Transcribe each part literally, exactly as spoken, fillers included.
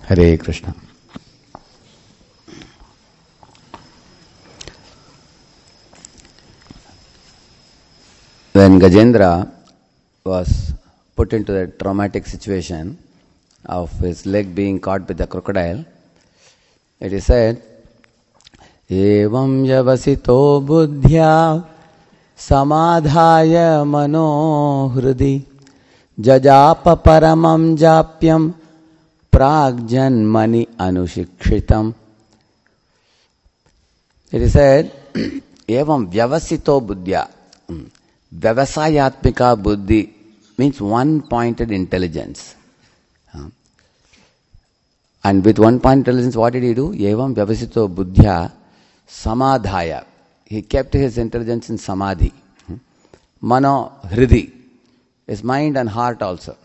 Hare Krishna. When Gajendra was put into the traumatic situation of his leg being caught with the crocodile, it is said, Evam yavasito buddhya samadhaya mano hridi jajapa paramam japyam pragjanmani anushikshitam. It is said, Evam vyavasito buddhya. Vyavasayatmika buddhi means one-pointed intelligence. And with one-pointed intelligence, what did he do? Evam vyavasito buddhya samadhaya. He kept his intelligence in samadhi. Mano hridi. His mind and heart also.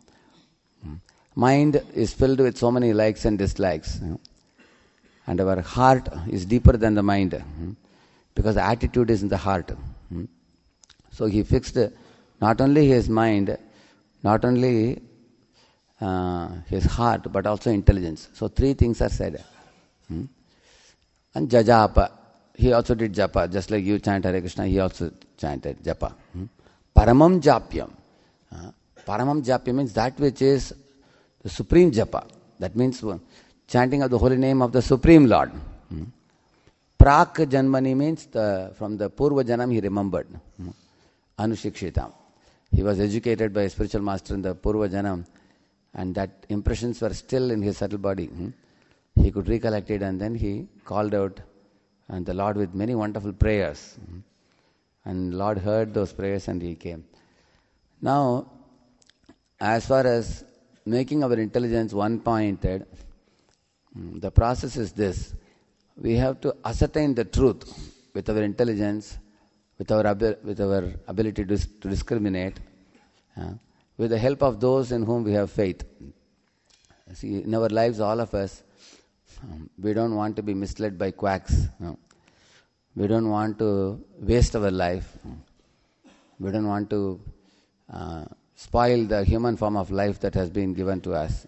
Mind is filled with so many likes and dislikes. And our heart is deeper than the mind. Because the attitude is in the heart. So he fixed not only his mind, not only uh, his heart, but also intelligence. So three things are said. Hmm? And jajapa, he also did japa, just like you chant Hare Krishna, he also chanted japa. Hmm? Paramam japyam. Uh, paramam japyam means that which is the supreme japa. That means chanting of the holy name of the Supreme Lord. Hmm? Prak janmani means the, from the Purva Janam he remembered. Hmm? Anushikshitam. He was educated by a spiritual master in the Purva Janam, and that impressions were still in his subtle body. Hmm? He could recollect it, and then he called out and the Lord with many wonderful prayers. Hmm? And Lord heard those prayers and he came. Now, as far as making our intelligence one-pointed, hmm, the process is this. We have to ascertain the truth with our intelligence, with our with our ability to, to discriminate, uh, with the help of those in whom we have faith. See, in our lives, all of us, um, we don't want to be misled by quacks. No. We don't want to waste our life. We don't want to uh, spoil the human form of life that has been given to us.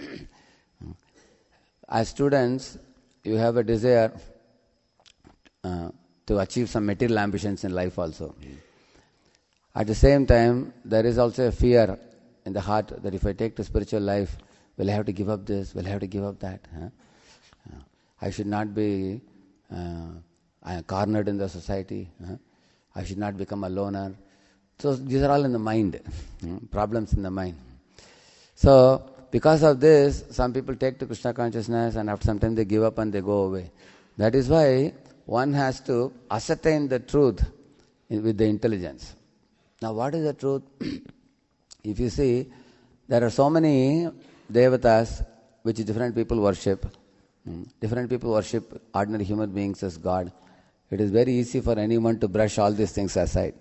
As students, you have a desire uh, to achieve some material ambitions in life also. At the same time, there is also a fear in the heart that if I take to spiritual life, will I have to give up this, will I have to give up that? Huh? Uh, I should not be uh, cornered in the society. Huh? I should not become a loner. So these are all in the mind, problems in the mind. So because of this, some people take to Krishna consciousness and after some time they give up and they go away. That is why one has to ascertain the truth in, with the intelligence. Now what is the truth? If you see, there are so many devatas which different people worship. Different people worship ordinary human beings as God. It is very easy for anyone to brush all these things aside.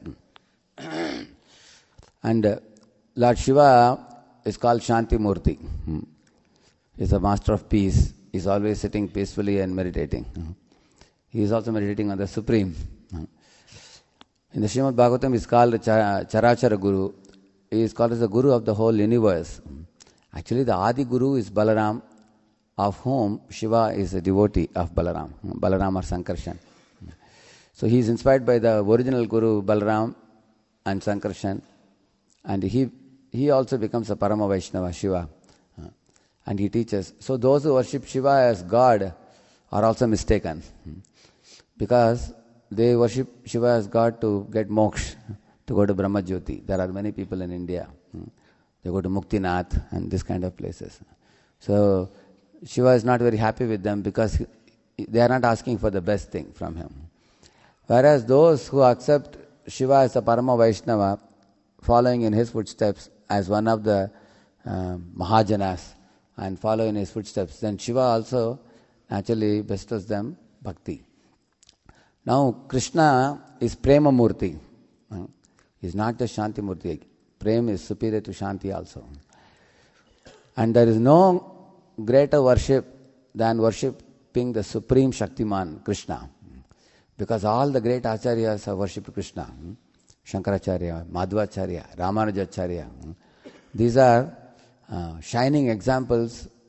And uh, Lord Shiva is called Shanti Murti. He is a master of peace. He is always sitting peacefully and meditating. He is also meditating on the Supreme. In the Srimad Bhagavatam, he is called the Charachara Guru. He is called as the Guru of the whole universe. Actually, the Adi Guru is Balaram, of whom Shiva is a devotee of Balaram, Balaram or Sankarshan. So he is inspired by the original Guru Balaram and Sankarshan, and he he also becomes a Parama Vaishnava, Shiva, and he teaches. So those who worship Shiva as God are also mistaken, because they worship Shiva as God to get moksha, to go to Brahma Jyoti. There are many people in India. They go to Muktinath and this kind of places. So Shiva is not very happy with them because they are not asking for the best thing from him. Whereas those who accept Shiva as a Parama Vaishnava, following in his footsteps as one of the uh, Mahajanas and follow in his footsteps, then Shiva also actually bestows them bhakti. Now Krishna is Prema Murti. He is not just Shanti Murti. Prem is superior to Shanti also. And there is no greater worship than worshipping the Supreme Shaktiman, Krishna. Because all the great acharyas have worshipped Krishna. Shankaracharya, Madhvacharya, Ramanujacharya. These are uh, shining examples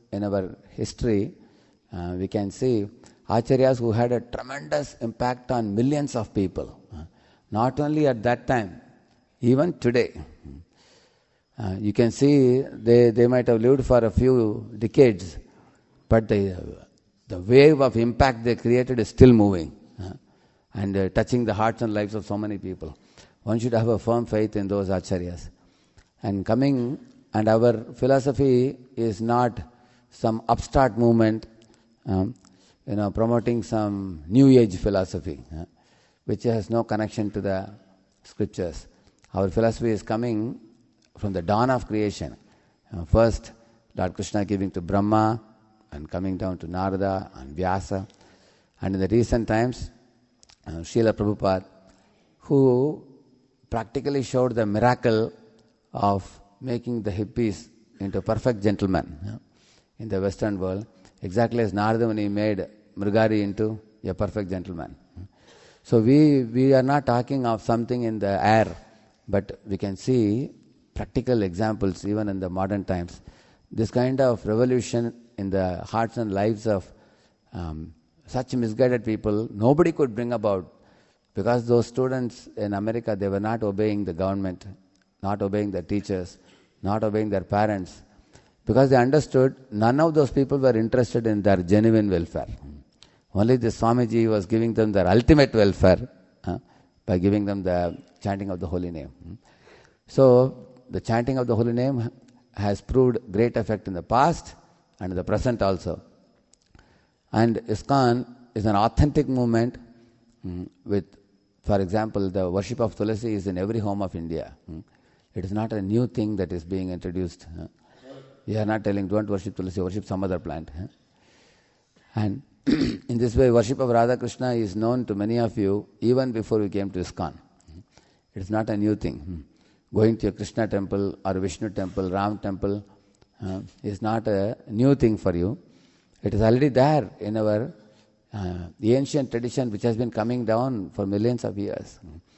in our history, uh, we can see Acharyas who had a tremendous impact on millions of people. Uh, not only at that time, even today. Uh, you can see they, they might have lived for a few decades, but the, the wave of impact they created is still moving uh, and uh, touching the hearts and lives of so many people. One should have a firm faith in those Acharyas. And coming, and our philosophy is not some upstart movement, um, you know, promoting some new age philosophy, uh, which has no connection to the scriptures. Our philosophy is coming from the dawn of creation. Uh, first, Lord Krishna giving to Brahma and coming down to Narada and Vyasa. And in the recent times, uh, Srila Prabhupada, who practically showed the miracle of making the hippies into perfect gentlemen uh, in the Western world, exactly as Narada Muni made Mrigari into a perfect gentleman. So we, we are not talking of something in the air, but we can see practical examples even in the modern times. This kind of revolution in the hearts and lives of um, such misguided people, nobody could bring about, because those students in America, they were not obeying the government, not obeying their teachers, not obeying their parents, because they understood none of those people were interested in their genuine welfare. Only the Swamiji was giving them their ultimate welfare uh, by giving them the chanting of the holy name. So the chanting of the holy name has proved great effect in the past and in the present also. And ISKCON is an authentic movement mm, with, for example, the worship of Tulasi is in every home of India. Mm. It is not a new thing that is being introduced. Uh. We are not telling don't worship Tulasi, worship some other plant. Uh. And in this way, worship of Radha Krishna is known to many of you even before we came to ISKCON. It is not a new thing. Mm. Going to a Krishna temple or Vishnu temple, Ram temple uh, is not a new thing for you. It is already there in our uh, the ancient tradition which has been coming down for millions of years.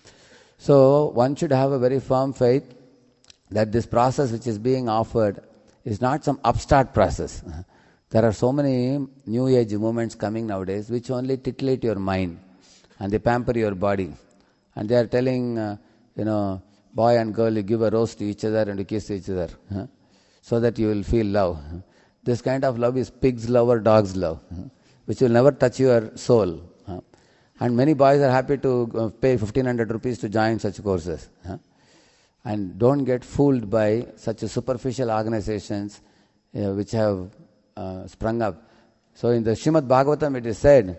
So one should have a very firm faith that this process which is being offered is not some upstart process. There are so many new age movements coming nowadays which only titillate your mind and they pamper your body. And they are telling, uh, you know, boy and girl, you give a rose to each other and you kiss each other huh? so that you will feel love. This kind of love is pig's love or dog's love, huh? which will never touch your soul. Huh? And many boys are happy to pay fifteen hundred rupees to join such courses. Huh? And don't get fooled by such superficial organizations uh, which have uh, sprung up. So in the Srimad Bhagavatam it is said,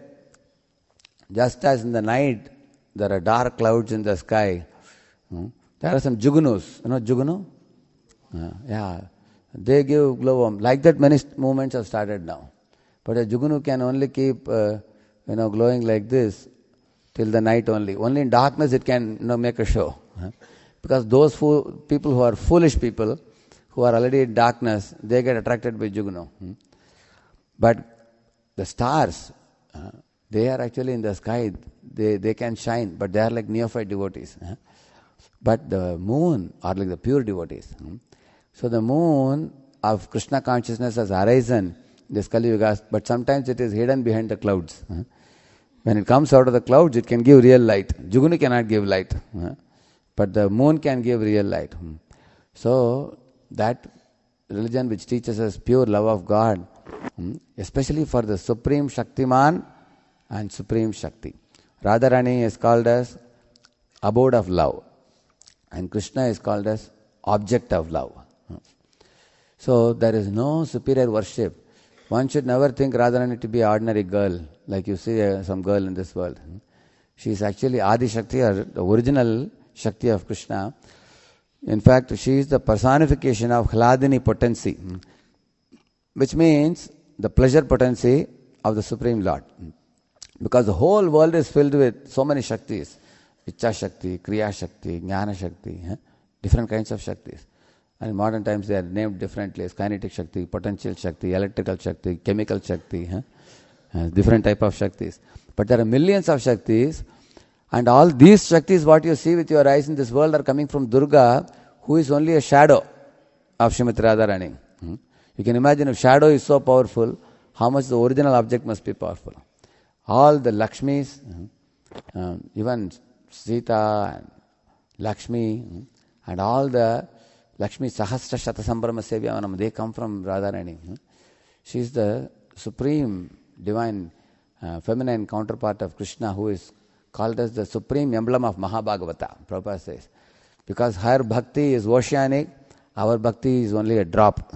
just as in the night there are dark clouds in the sky, hmm? there are some jugunus. You know jugunu? Uh, yeah. They give glowworm. Like that many movements have started now. But a jugunu can only keep uh, you know, glowing like this till the night only. Only in darkness it can you know, make a show. Huh? Because those fool, people who are foolish people, who are already in darkness, they get attracted by jugunu. Hmm? But the stars, uh, they are actually in the sky. They, they can shine, but they are like neophyte devotees. Huh? But the moon are like the pure devotees. Hmm? So the moon of Krishna consciousness has arisen in this Kali Yuga, but sometimes it is hidden behind the clouds. Huh? When it comes out of the clouds, it can give real light. Jugunu cannot give light, huh? But the moon can give real light. Hmm? So that religion which teaches us pure love of God, hmm? especially for the Supreme Shaktiman and Supreme Shakti. Radharani is called as abode of love. And Krishna is called as object of love. So there is no superior worship. One should never think Radharani to be an ordinary girl, like you see uh, some girl in this world. She is actually Adi Shakti, or the original Shakti of Krishna. In fact, she is the personification of Hladini potency, which means the pleasure potency of the Supreme Lord. Because the whole world is filled with so many Shaktis. Ichcha Shakti, Kriya Shakti, Jnana Shakti, eh? different kinds of Shaktis. And in modern times they are named differently as kinetic Shakti, potential Shakti, electrical Shakti, chemical Shakti, eh? uh, different type of Shaktis. But there are millions of Shaktis, and all these Shaktis what you see with your eyes in this world are coming from Durga, who is only a shadow of Srimati Radharani. Hmm? You can imagine if shadow is so powerful, how much the original object must be powerful. All the Lakshmis, uh, even Sita and Lakshmi, and all the Lakshmi Sahasra Shata Sambrama Sevyavanam, they come from Radharani. She is the supreme divine uh, feminine counterpart of Krishna, who is called as the supreme emblem of Mahabhagavata, Prabhupada says. Because her bhakti is oceanic, our bhakti is only a drop.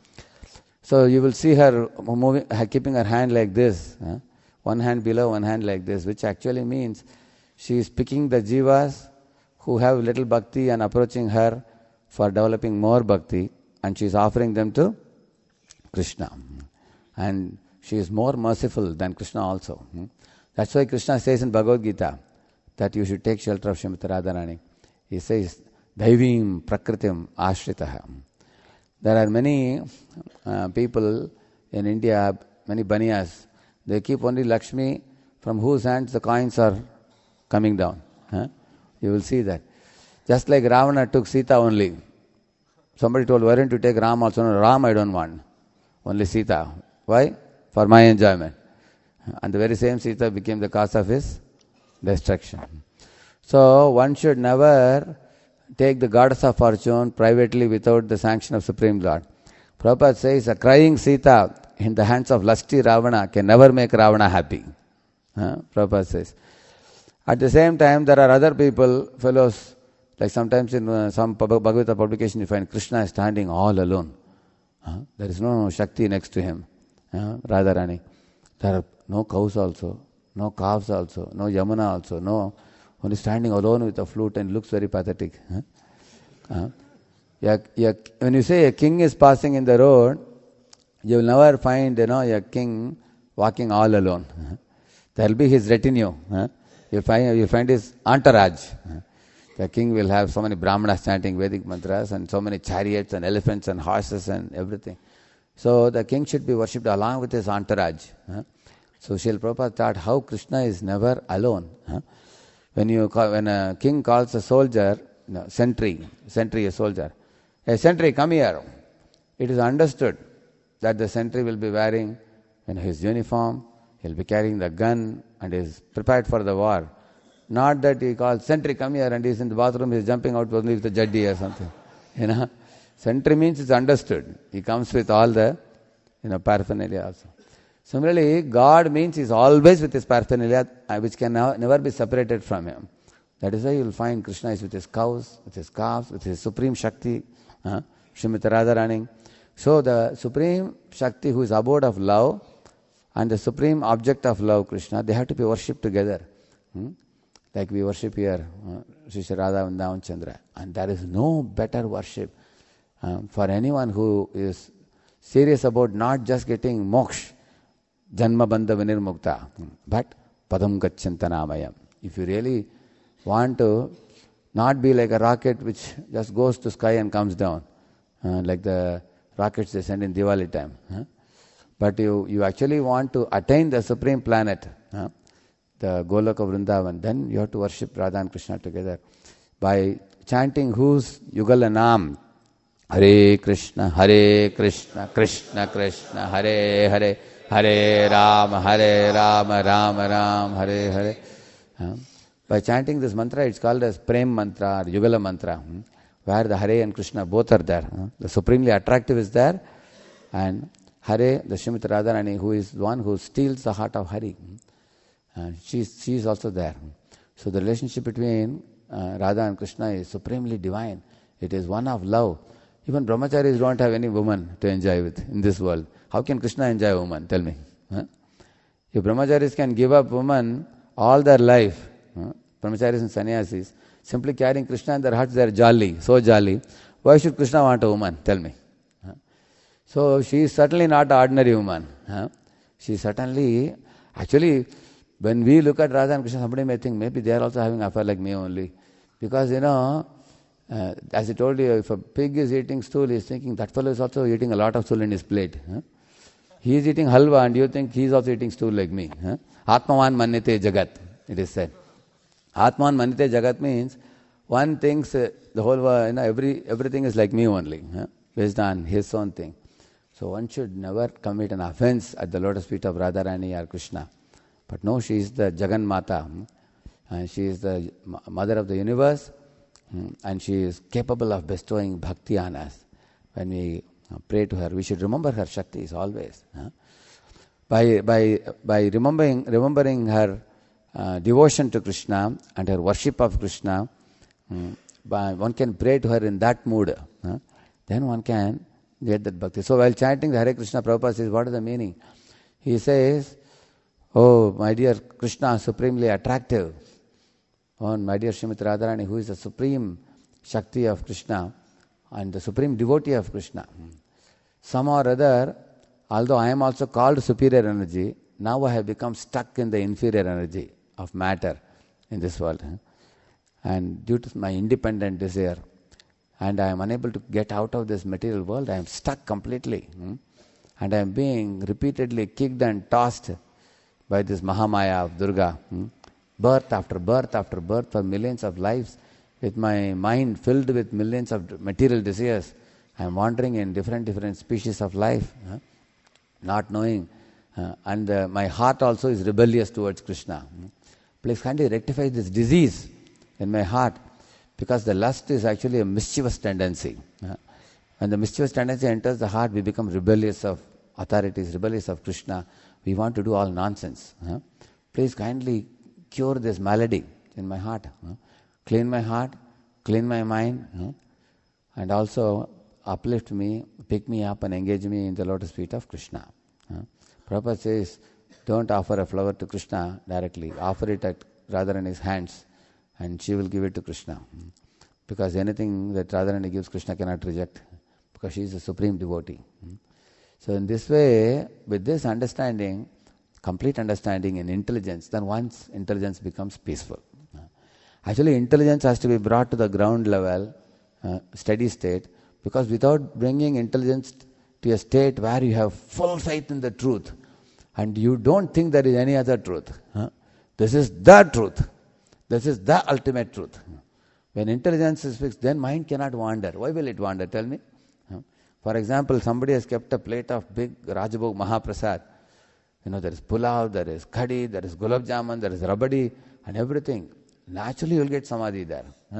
So you will see her moving, her keeping her hand like this, one hand below, one hand like this, which actually means she is picking the jivas who have little bhakti and approaching her for developing more bhakti, and she is offering them to Krishna. And she is more merciful than Krishna also. That's why Krishna says in Bhagavad Gita that you should take shelter of Srimati Radharani. He says, Daivim Prakritim Ashritaha. There are many uh, people in India, many baniyas, they keep only Lakshmi from whose hands the coins are coming down. Huh? You will see that. Just like Ravana took Sita only. Somebody told, why don't you take Ram also? No, Ram I don't want. Only Sita. Why? For my enjoyment. And the very same Sita became the cause of his destruction. So one should never take the goddess of fortune privately without the sanction of Supreme Lord. Prabhupada says, a crying Sita in the hands of lusty Ravana can never make Ravana happy. Huh? Prabhupada says. At the same time, there are other people, fellows, like sometimes in uh, some Bhagavata publication you find Krishna is standing all alone. Huh? There is no Shakti next to him, huh? Radharani. There are no cows also, no calves also, no Yamuna also, no, only standing alone with a flute and looks very pathetic. Huh? Uh, yeah, yeah, when you say a king is passing in the road, you will never find, you know, a king walking all alone. Huh? There will be his retinue. Huh? You'll find, you'll find his entourage. Huh? The king will have so many brahmanas chanting Vedic mantras and so many chariots and elephants and horses and everything. So the king should be worshipped along with his entourage. Huh? So Srila Prabhupada taught how Krishna is never alone. Huh? When you call, when a king calls a soldier, no, sentry, sentry a soldier, hey sentry, come here. It is understood that the sentry will be wearing you know, his uniform, he will be carrying the gun and is prepared for the war. Not that he calls sentry, come here, and he is in the bathroom, he is jumping out only with the jaddi or something. You know, sentry means it's understood. He comes with all the you know paraphernalia also. Similarly, God means He is always with His paraphernalia, which can never be separated from Him. That is why you will find Krishna is with His cows, with His calves, with His Supreme Shakti, uh, Srimati Radharani. So the Supreme Shakti who is abode of love and the Supreme object of love, Krishna, they have to be worshipped together. Hmm? Like we worship here, uh, Sri Radha Vrindavan Chandra. And there is no better worship um, for anyone who is serious about not just getting moksha, Janma Bandha Vinirmukta, but Padam Gacchantanamayam. If you really want to not be like a rocket which just goes to sky and comes down, uh, like the rockets they send in Diwali time, huh? But you, you actually want to attain the supreme planet, huh? The Goloka Vrindavan, then you have to worship Radha and Krishna together by chanting whose Yugala Naam, Hare Krishna, Hare Krishna, Krishna Krishna, Hare Hare, Hare Rama, Hare Rama, Rama Rama, Hare Hare. Uh, by chanting this mantra, it's called as Prem Mantra or Yugala Mantra, hmm, where the Hare and Krishna both are there. Uh, the supremely attractive is there, and Hare, the Srimati Radharani, who is the one who steals the heart of Hari. Uh, she, she is also there. So the relationship between uh, Radha and Krishna is supremely divine. It is one of love. Even brahmacharis don't have any woman to enjoy with in this world. How can Krishna enjoy a woman? Tell me. Huh? If brahmacharis can give up woman all their life, huh? Brahmacharis and sannyasis, simply carrying Krishna in their hearts, they are jolly, so jolly. Why should Krishna want a woman? Tell me. Huh? So she is certainly not an ordinary woman. Huh? She is certainly, actually, when we look at Radha and Krishna, somebody may think maybe they are also having an affair like me only. Because, you know, uh, as I told you, if a pig is eating stool, he is thinking that fellow is also eating a lot of stool in his plate. Huh? He is eating halwa and you think he is also eating stool like me. Huh? Atmavan manyate jagat, it is said. Atmavan manyate jagat means one thinks uh, the whole world, you know, every, everything is like me only, huh? Based on his own thing. So one should never commit an offense at the lotus feet of Radharani or Krishna. But no, she is the Jagan Mata. And she is the mother of the universe. And she is capable of bestowing bhakti on us. When we pray to her, we should remember her Shaktis always. By, by, by remembering, remembering her uh, devotion to Krishna and her worship of Krishna, um, by, one can pray to her in that mood. Uh, then one can get that bhakti. So while chanting the Hare Krishna, Prabhupada says, what is the meaning? He says, oh, my dear Krishna, supremely attractive. Oh, my dear Srimati Radharani, who is the supreme Shakti of Krishna and the supreme devotee of Krishna. Somehow or other, although I am also called superior energy, now I have become stuck in the inferior energy of matter in this world. And due to my independent desire, and I am unable to get out of this material world, I am stuck completely. And I am being repeatedly kicked and tossed by this Mahamaya of Durga. Birth after birth after birth for millions of lives, with my mind filled with millions of material desires. I am wandering in different different species of life, huh? not knowing. Uh, and uh, my heart also is rebellious towards Krishna. Please kindly rectify this disease in my heart, because the lust is actually a mischievous tendency. Uh, when the mischievous tendency enters the heart, we become rebellious of authorities, rebellious of Krishna. We want to do all nonsense. Uh. Please kindly cure this malady in my heart. Uh. Clean my heart, clean my mind, uh, and also uplift me, pick me up and engage me in the lotus feet of Krishna. Uh. Prabhupada says, don't offer a flower to Krishna directly. Offer it at Radharani's hands and she will give it to Krishna. Because anything that Radharani gives, Krishna cannot reject, because she is a supreme devotee. So in this way, with this understanding, complete understanding and intelligence, then one's intelligence becomes peaceful. Actually, intelligence has to be brought to the ground level, uh, steady state, because without bringing intelligence to a state where you have full faith in the truth, and you don't think there is any other truth, huh? This is the truth. This is the ultimate truth. When intelligence is fixed, then mind cannot wander. Why will it wander? Tell me. Huh? For example, somebody has kept a plate of big Rajabhog Mahaprasad. You know, there is pulao, there is khadi, there is gulab jamun, there is rabadi, and everything. Naturally, you will get samadhi there. Huh?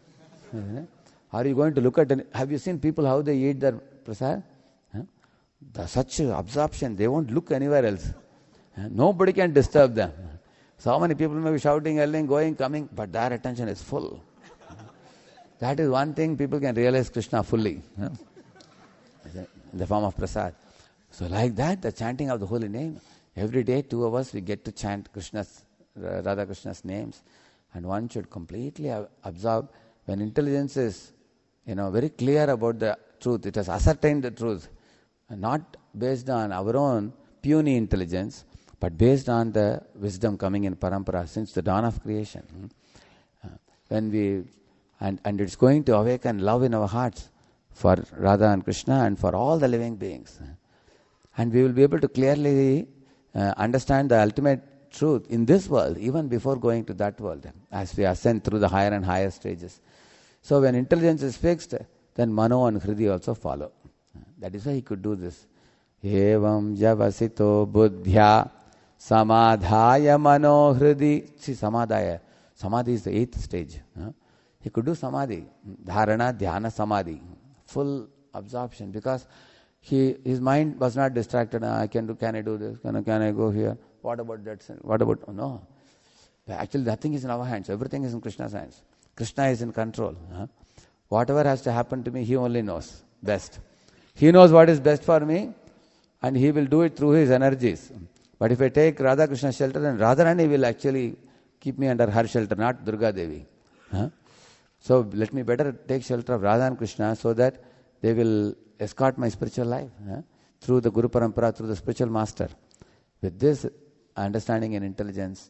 Are you going to look at, it? Have you seen people how they eat their prasad? Huh? The, such absorption, they won't look anywhere else. Huh? Nobody can disturb them. So many people may be shouting, yelling, going, coming, but their attention is full. That is one thing people can realize Krishna fully, huh? in the form of prasad. So like that, the chanting of the holy name, every day, two of us, we get to chant Krishna's, Radha Krishna's names. And one should completely absorb. When intelligence is, you know, very clear about the truth, it has ascertained the truth, and not based on our own puny intelligence, but based on the wisdom coming in parampara since the dawn of creation. Uh, when we, and, and it's going to awaken love in our hearts for Radha and Krishna and for all the living beings. And we will be able to clearly uh, understand the ultimate truth in this world, even before going to that world, as we ascend through the higher and higher stages. So when intelligence is fixed, then mano and hridi also follow. That is why he could do this. Evam javasito buddhya samadhaya mano hridi. See, samadhaya. Samadhi is the eighth stage. He could do samadhi, dharana, dhyana, samadhi, full absorption, because he his mind was not distracted. I can do, can I do this? Can I, can I go here? What about that? What about, oh, no. Actually, nothing is in our hands. Everything is in Krishna's hands. Krishna is in control. Huh? Whatever has to happen to me, he only knows best. He knows what is best for me, and he will do it through his energies. But if I take Radha Krishna's shelter, then Radharani will actually keep me under her shelter, not Durga Devi. Huh? So let me better take shelter of Radha and Krishna, so that they will escort my spiritual life, huh? through the Guru Parampara, through the spiritual master. With this understanding and intelligence,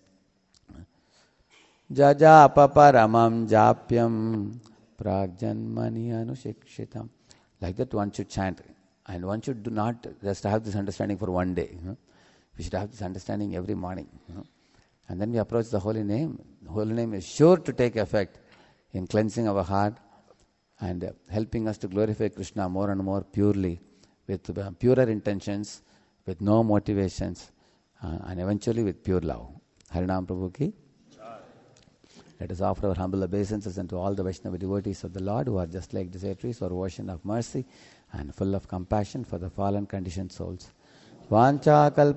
jaja paparamam japyam pragjanmani anushikshitam. Like that one should chant. And one should do not just have this understanding for one day. You know? We should have this understanding every morning. You know? And then we approach the holy name. The holy name is sure to take effect in cleansing our heart and uh, helping us to glorify Krishna more and more purely with uh, purer intentions, with no motivations, uh, and eventually with pure love. Harinam Prabhu ki. Let us offer our humble obeisances unto all the Vaishnava devotees of the Lord who are just like desert trees or ocean of mercy and full of compassion for the fallen conditioned souls. Vancha kalp